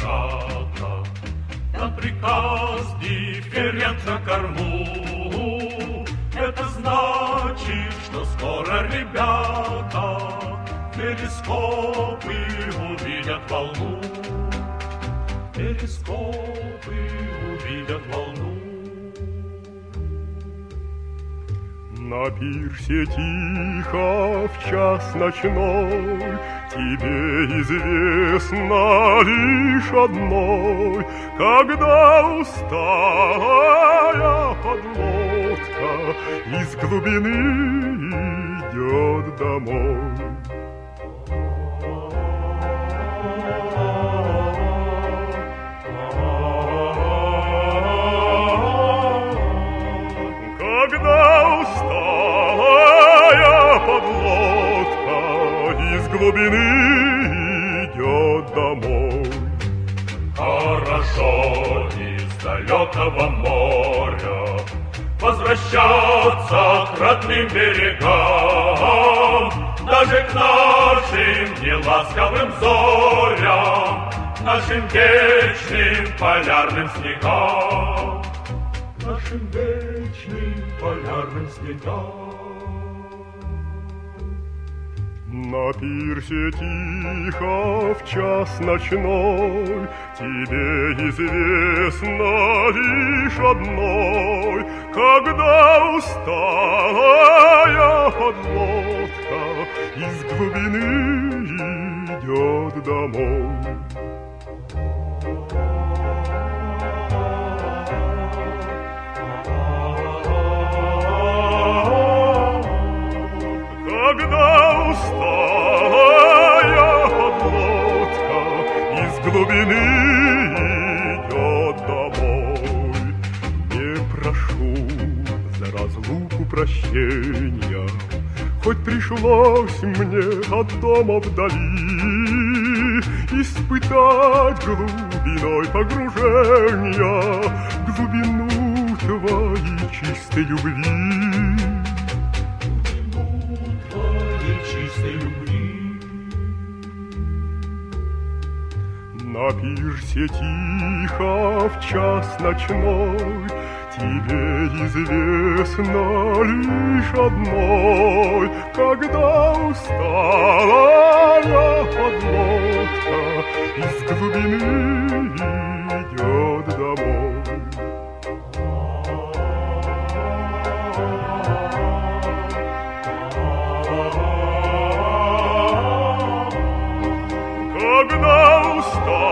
лошадка, на приказ дифферент на корму. Это значит, что скоро ребята телескопы увидят волну. Телескопы увидят волну. На пирсе тихо в час ночной тебе известно лишь одной, когда усталая подлодка из глубины идет домой. Когда усталая подлодка из глубины идет домой. Хорошо из далекого моря возвращаться к родным берегам, даже к нашим неласковым зорям, нашим вечным полярным снегам, нашим вечным полярным снегам. На пирсе тихо в час ночной тебе известно лишь одной, когда усталая подлодка из глубины идет домой. Когда усталая подлодка из глубины идет домой, не прошу за разлуку прощения, хоть пришлось мне от дома вдали испытать глубиной погружения глубину твоей чистой любви. На пирсе тихо в час ночной тебе известно лишь одной, когда усталая подлодка из глубины идет домой. Когда усталая